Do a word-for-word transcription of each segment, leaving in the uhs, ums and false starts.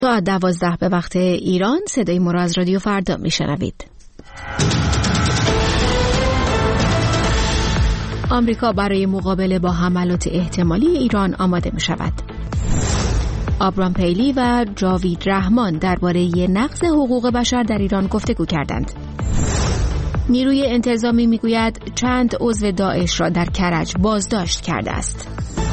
ساعت دوازده به وقت ایران صدای ما را از رادیو فردا میشنوید. آمریکا برای مقابله با حملات احتمالی ایران آماده می شود. آبرام پیلی و جاوید رحمان درباره نقض حقوق بشر در ایران گفتگو کردند. نیروی انتظامی می گوید چند عضو داعش را در کرج بازداشت کرده است.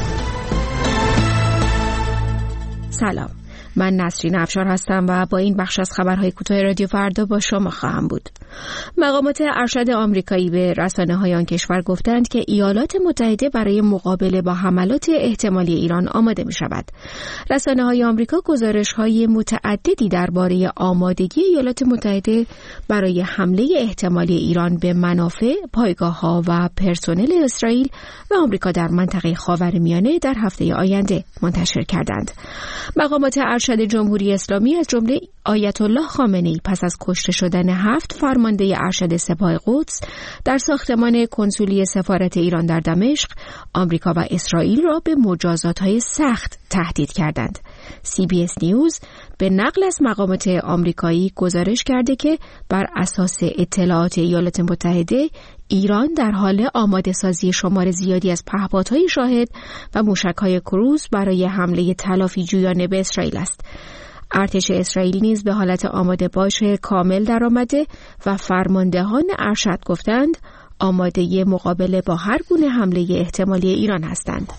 سلام، من نسرین افشار هستم و با این بخش از خبرهای کوتاه رادیو فردا با شما خواهم بود. مقامات ارشد آمریکایی به رسانه‌های آن کشور گفتند که ایالات متحده برای مقابله با حملات احتمالی ایران آماده می‌شود. رسانه‌های آمریکا گزارش‌های متعددی درباره آمادگی ایالات متحده برای حمله احتمالی ایران به منافع، پایگاه‌ها و پرسنل اسرائیل و آمریکا در منطقه خاورمیانه در هفته آینده منتشر کردند. مقامات ارشد جمهوری اسلامی از جمله آیت الله خامنه‌ای پس از کشته شدن هفت فرمانده ارشد سپاه قدس در ساختمان کنسولی سفارت ایران در دمشق، آمریکا و اسرائیل را به مجازات‌های سخت تهدید کردند. سی بی اس نیوز به نقل از مقامات آمریکایی گزارش کرده که بر اساس اطلاعات ایالات متحده، ایران در حال آماده سازی شمار زیادی از پهپادهای شاهد و موشک‌های کروز برای حمله تلافی جویانه به اسرائیل است. ارتش اسرائیل نیز به حالت آماده باش کامل درآمده و فرماندهان ارشد گفتند آماده مقابله با هر گونه حمله احتمالی ایران هستند.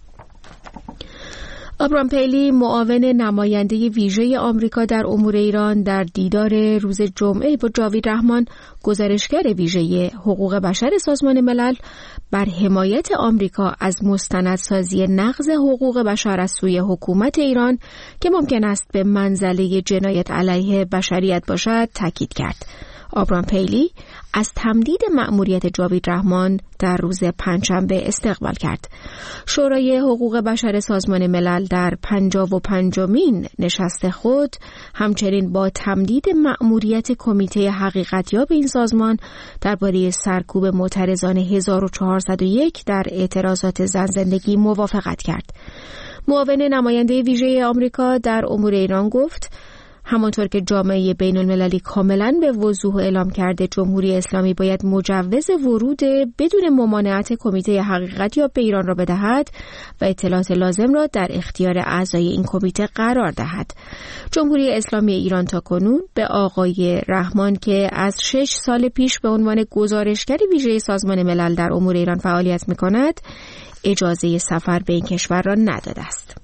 آبرام پیلی، معاون نماینده ویژه آمریکا در امور ایران، در دیدار روز جمعه با جاوید رحمان، گزارشگر ویژه حقوق بشر سازمان ملل، بر حمایت آمریکا از مستندسازی نقض حقوق بشر از سوی حکومت ایران که ممکن است به منزله جنایت علیه بشریت باشد تاکید کرد. آبرام پیلی از تمدید مأموریت جاوید رحمان در روز پنجشنبه استقبال کرد. شورای حقوق بشر سازمان ملل در پنجاه و پنجمین نشست خود همچنین با تمدید مأموریت کمیته حقیقتیاب این سازمان درباره سرکوب معترضان هزار و چهارصد و یک در اعتراضات زن زندگی موافقت کرد. معاون نماینده ویژه آمریکا در امور ایران گفت همانطور که جامعه بین المللی کاملا به وضوح اعلام کرده، جمهوری اسلامی باید مجوز ورود بدون ممانعت کمیته حقیقتیاب به ایران را بدهد و اطلاعات لازم را در اختیار اعضای این کمیته قرار دهد. جمهوری اسلامی ایران تاکنون به آقای رحمان که از شش سال پیش به عنوان گزارشگر ویژه سازمان ملل در امور ایران فعالیت می‌کند، اجازه سفر به این کشور را نداده است.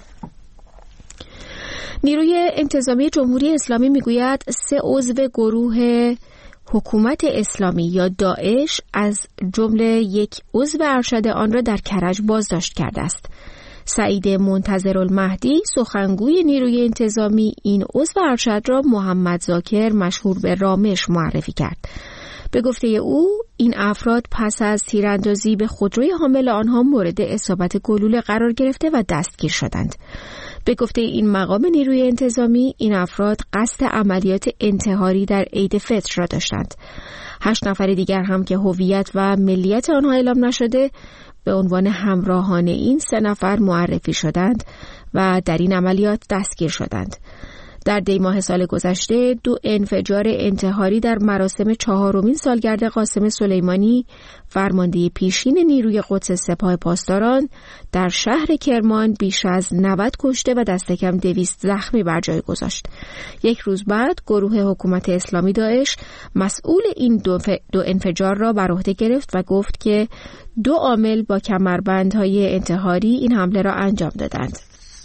نیروی انتظامی جمهوری اسلامی میگوید سه عضو گروه حکومت اسلامی یا داعش از جمله یک عضو ارشد آن را در کرج بازداشت کرده است. سعید منتظرالمهدی، سخنگوی نیروی انتظامی، این عضو ارشد را محمد ذاکر مشهور به رامش معرفی کرد. به گفته او این افراد پس از تیراندازی به خودروی حامل آنها مورد اصابت گلوله قرار گرفته و دستگیر شدند. به گفته این مقام نیروی انتظامی، این افراد قصد عملیات انتحاری در عید فطر را داشتند. هشت نفر دیگر هم که هویت و ملیت آنها اعلام نشده به عنوان همراهان این سه نفر معرفی شدند و در این عملیات دستگیر شدند. در دی ماه سال گذشته دو انفجار انتحاری در مراسم چهارمین سالگرد قاسم سلیمانی، فرمانده پیشین نیروی قدس سپاه پاسداران، در شهر کرمان بیش از نود کشته و دست کم دویست زخمی بر جای گذاشت. یک روز بعد گروه حکومت اسلامی داعش مسئول این دو, ف... دو انفجار را بر عهده گرفت و گفت که دو عامل با کمربندهای انتحاری این حمله را انجام دادند.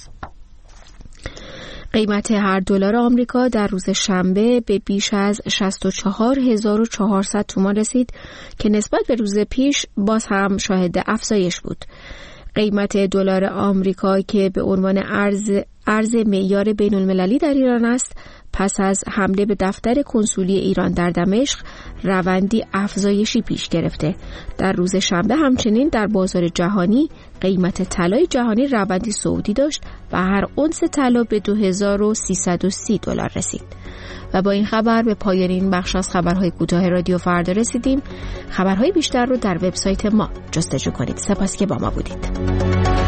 قیمت هر دلار آمریکا در روز شنبه به بیش از شصت و چهار هزار و چهارصد تومان رسید که نسبت به روز پیش باز هم شاهد افزایش بود. قیمت دلار آمریکا که به عنوان ارز ارز معیار بین المللی در ایران است، پس از حمله به دفتر کنسولی ایران در دمشق روندی افزایشی پیش گرفته. در روز شنبه همچنین در بازار جهانی قیمت طلای جهانی روندی صعودی داشت و هر اونس طلا به دو هزار و سیصد و سی دلار رسید. و با این خبر به پایان این بخش از خبرهای کوتاه رادیو فردا رسیدیم. خبرهای بیشتر رو در وبسایت ما جستجو کنید. سپاس که با ما بودید.